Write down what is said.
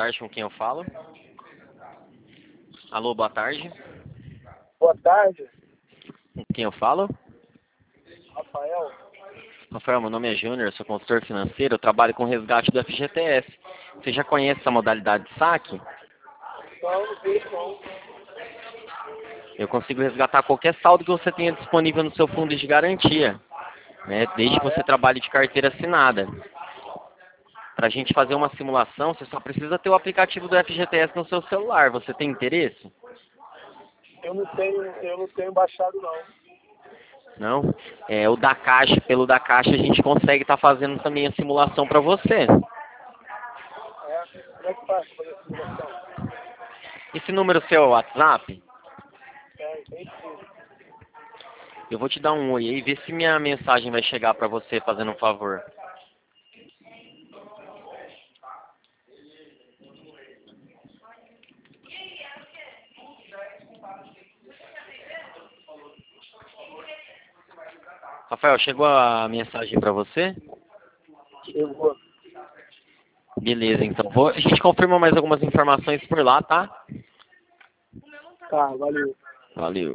tarde, com quem eu falo? Alô, boa tarde. Boa tarde, Com quem eu falo? Rafael. Rafael, meu nome é Júnior, sou consultor financeiro, eu trabalho com resgate do FGTS. Você já conhece essa modalidade de saque? Não sei não. Eu consigo resgatar qualquer saldo que você tenha disponível no seu fundo de garantia, né? Desde que você trabalhe de carteira assinada. Para a gente fazer uma simulação, você só precisa ter o aplicativo do FGTS no seu celular. Você tem interesse? Eu não tenho baixado não. Não? O da Caixa, pelo da Caixa, a gente consegue estar fazendo também a simulação para você. Como é que faz pra fazer a simulação? Esse número seu é o WhatsApp? Tem sim. Eu vou te dar um oi aí, ver se minha mensagem vai chegar para você fazendo um favor. Rafael, chegou a mensagem para você? Chegou. Beleza, então. A gente confirma mais algumas informações por lá, tá? Tá, valeu. Valeu.